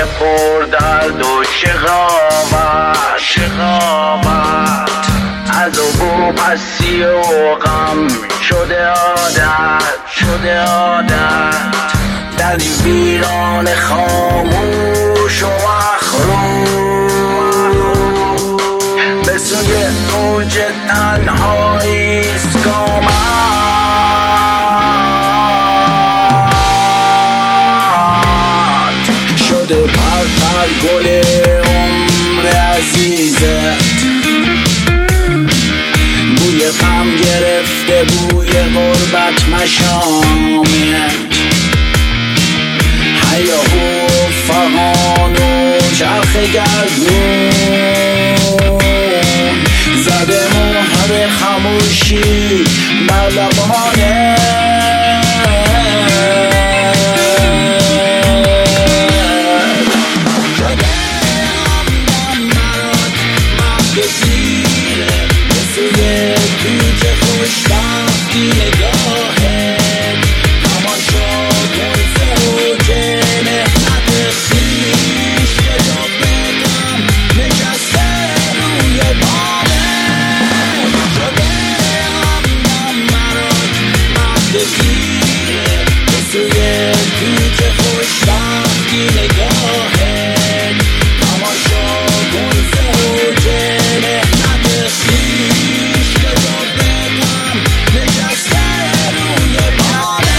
پر درد و شقاوت عذاب و پسی و غم شده عادت در ویران خاموش و مخروب به سوی اوج تنهایی است گامت شده پر گل عمر عزیزت بوی غم گرفته بوی غربت مشامت هیاهو فغان و چرخ گردون زده مهر خموشی بر لبانت شده مراد بگیره به سوی کوچ خوشبختی نگاهت تماشا کن سروج مهنت خویش که جبه‌ام نشسته روی بامت شده همدم مراد بگیره به سوی کوچ خوشبختی نگاهت تماشا کن سروج مهنت خویش که جبه‌ام نشسته روی بامت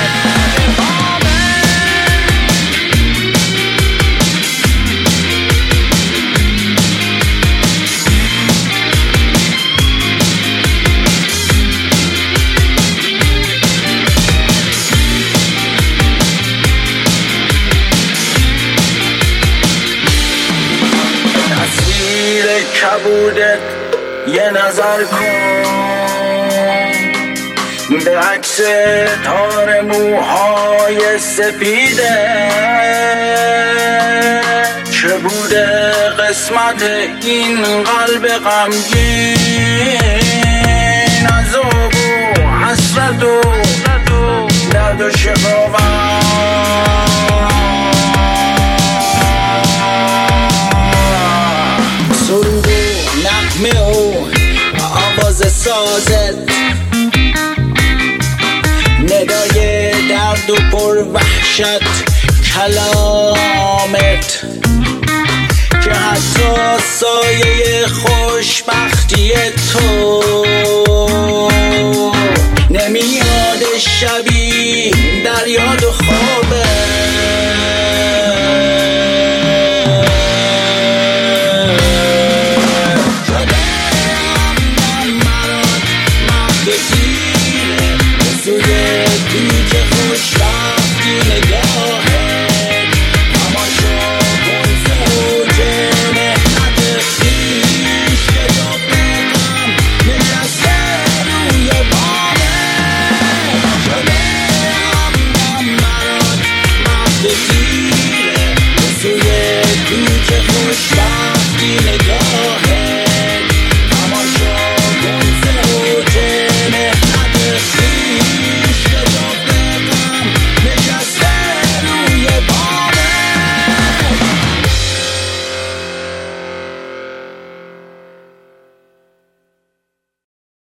تصویر کبودت یه نظر کن به عکس تار موهای سپیده چه بوده قسمت این قلب غمگین عذاب و حسرت و درد و شقاوت سرود و نغمه و آواز سازت ندای درد و پر وحشت کلامت که حتی سایه خوشبختی تو نمیاد شبی در یاد و خوابه شده همدم مراد بگیره به سوی